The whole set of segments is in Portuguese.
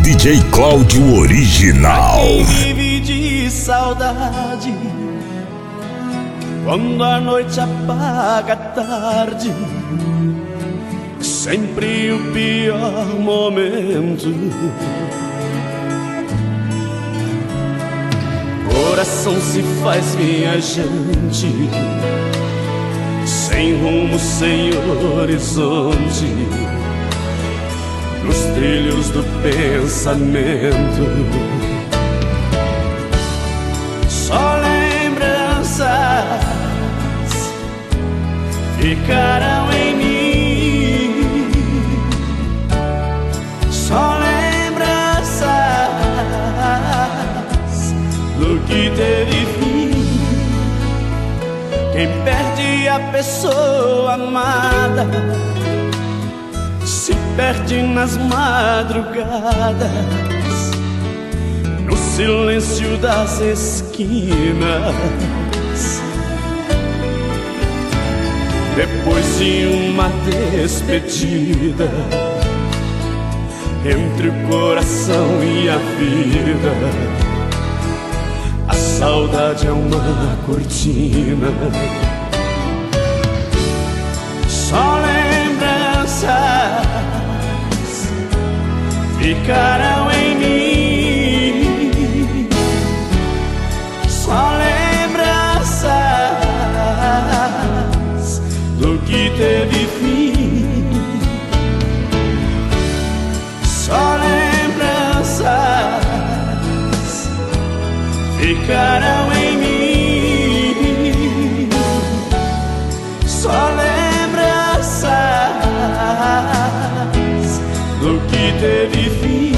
DJ Cláudio Original. Quem vive de saudade, quando a noite apaga a tarde, sempre o pior momento. Coração se faz viajante, sem rumo, sem horizonte, nos trilhos do pensamento. Só lembranças ficarão em mim, só lembranças do que teve fim. Quem perde a pessoa amada se perde nas madrugadas, no silêncio das esquinas. Depois de uma despedida, entre o coração e a vida, a saudade é uma cortina. Só lembranças ficarão em mim, só lembranças do que teve fim. Só lembranças ficarão em mim, só lembranças do que teve fim.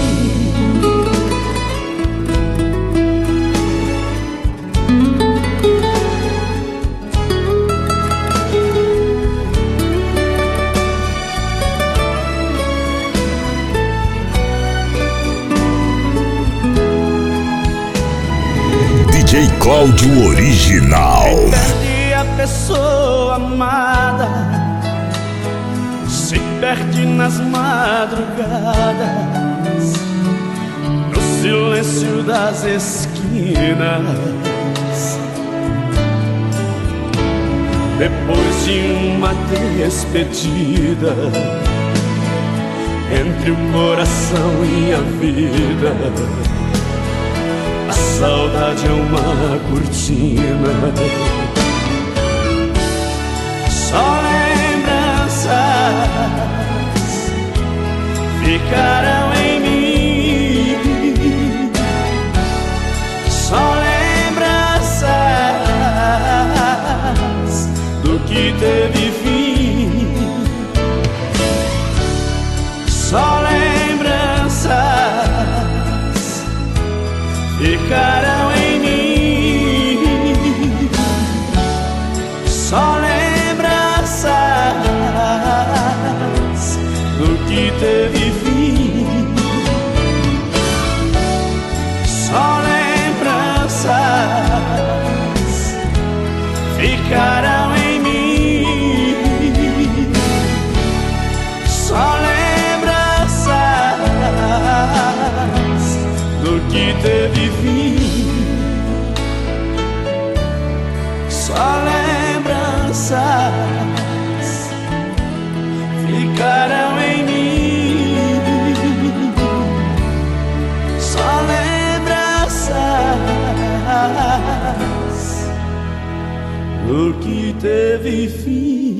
DJ Cláudio Original. Quem perde a pessoa amada se perde nas madrugadas, no silêncio das esquinas. Depois de uma despedida, entre o coração e a vida, a saudade é uma cortina. Só lembranças ficarão em mim, só lembranças do que teve fim. Só lembranças ficarão em mim, só lembranças do que teve fim. Só lembranças ficarão em mim, só lembranças do que teve fim. Só lembranças ficarão em mim, só lembranças do que teve fim.